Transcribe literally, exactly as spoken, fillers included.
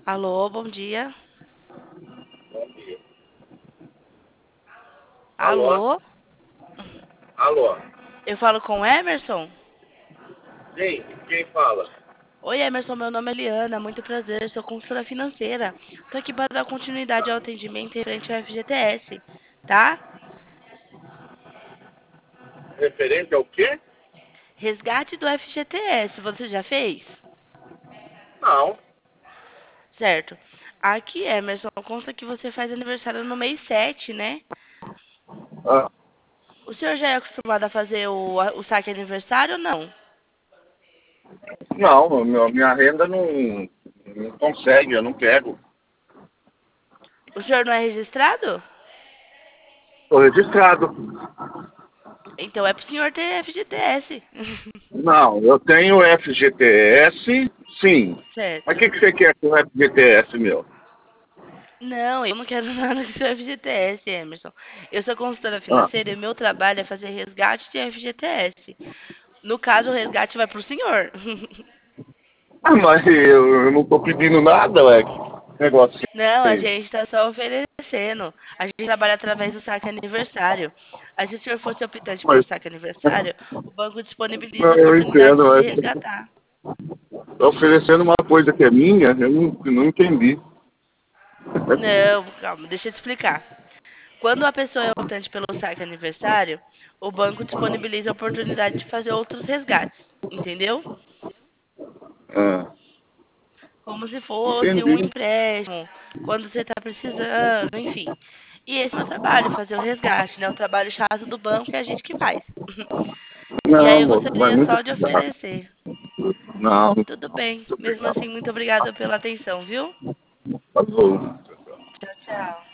Alô, bom dia. Bom dia. Alô? Alô, Alô? eu falo com o Emerson? Sim, quem fala? Oi, Emerson, meu nome é Eliana, muito prazer, sou consultora financeira. Tô aqui para dar continuidade ao atendimento referente ao F G T S, tá? Referente ao quê? Resgate do F G T S, você já fez? Não. Certo. Aqui, Emerson, consta que você faz aniversário no mês sete, né? Ah, O senhor já é acostumado a fazer o, o saque aniversário ou não? não, meu- minha renda não, não consegue, eu não quero. O senhor não é registrado? Estou registrado. Então é pro senhor ter F G T S. Não, eu tenho F G T S, sim. Mas o Certo. que, que você quer com o F G T S, meu? Não, eu não quero nada com seu F G T S, Emerson. Eu sou consultora Ah, financeira e meu trabalho é fazer resgate de F G T S. No caso, o resgate vai pro senhor. ah, mas eu, eu não estou pedindo nada, ué. Que negócio Não, é a esse? gente está só oferecendo. A gente trabalha através do saque aniversário. Aí, se o senhor fosse optante pelo Mas, saque aniversário, o banco disponibiliza não, a eu oportunidade entendo, de ué. resgatar. Está oferecendo uma coisa que é minha, eu não, não entendi. Não, calma, deixa eu te explicar. Quando a pessoa é optante pelo saque aniversário, o banco disponibiliza a oportunidade de fazer outros resgates, entendeu? Ah, Como se fosse um entendi. empréstimo, quando você está precisando, enfim. E esse é o trabalho, fazer o resgate, né? O trabalho chato do banco é a gente que faz. E aí Não, eu moço, mas gostaria muito só de obrigado. oferecer. Não, muito Tudo bem. Mesmo obrigado. assim, muito obrigada pela atenção, viu? Falou. Tchau, tchau.